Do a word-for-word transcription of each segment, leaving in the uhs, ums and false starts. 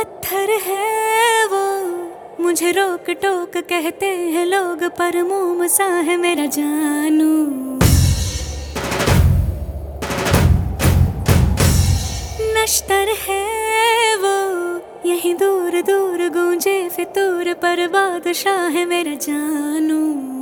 पत्थर है वो, मुझे रोक टोक कहते हैं लोग, पर मोम सा है मेरा जानू। नश्तर है वो, यहीं दूर दूर गूंजे फितूर, पर बादशाह है मेरा जानू।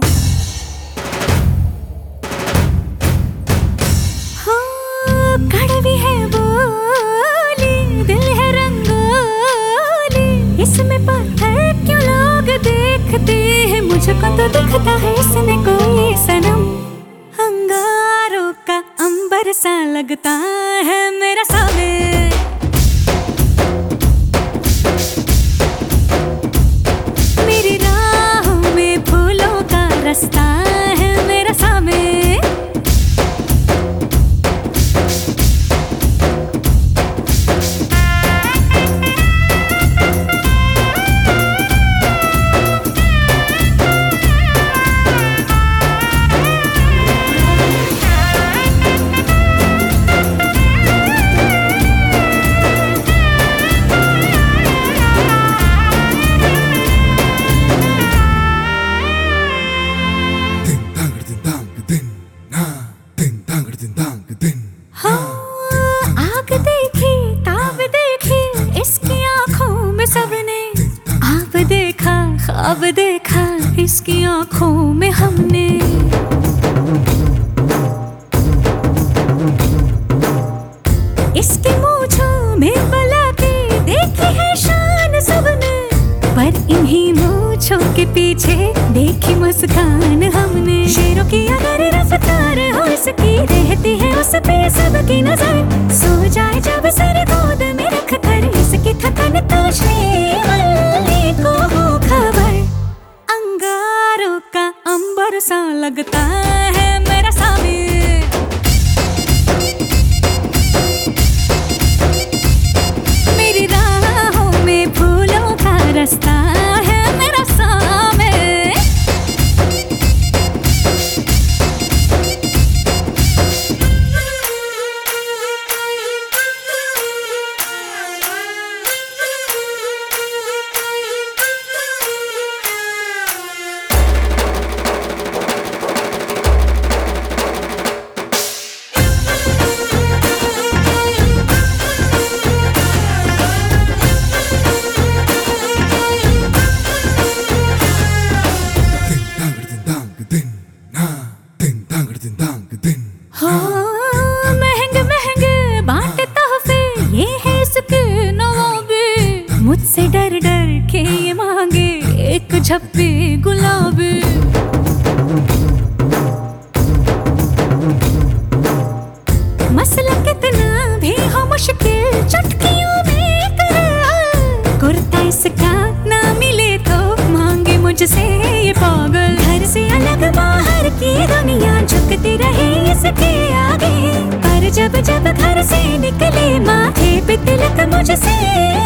हो कड़वी है बोली, दिल है रंगोली, इसमें पत्थर क्यों लोग देखते हैं, मुझको तो दिखता है इसमें कोई सनम। अंगारों का अंबर सा लगता है मेरा सामने, मेरी राहों में फूलों का रास्ता है मेरा सामने। आग देखी ताब देखी इसकी आंखों में सबने, आप देखा ख्वाब देखा इसकी आंखों में हमने। इसकी मूंछों में बला के देखी है शान सबने, पर इन्हीं मूंछों के पीछे देखी मुस्कान हमने। शेरों की अगर रफ्तार हो इसकी, रहती है उस पे सबकी नजर, सो जाए जब सर गोद में रख कर, इसकी थकन तो शेवल्ले को हो खबर। अंगारों का अंबर सा लगता है मेरा सामी, मेरी राहों में फूलों का रास्ता है मेरा सामे। हो महंगे महंगे बांटे तोहफे, ये है इसके नवाबे, मुझसे डर डर के ये मांगे एक झप्पी गुलाबी। मसला कितना भी हो मुश्किल, चुटकियों में कर, कुर्ता इसका ना मिले तो मांगे मुझसे ये पागल। घर से अलग बाहर की दुनिया झुकती रहे इसके आगे, पर जब जब घर से निकले माथे पे तिलक मुझसे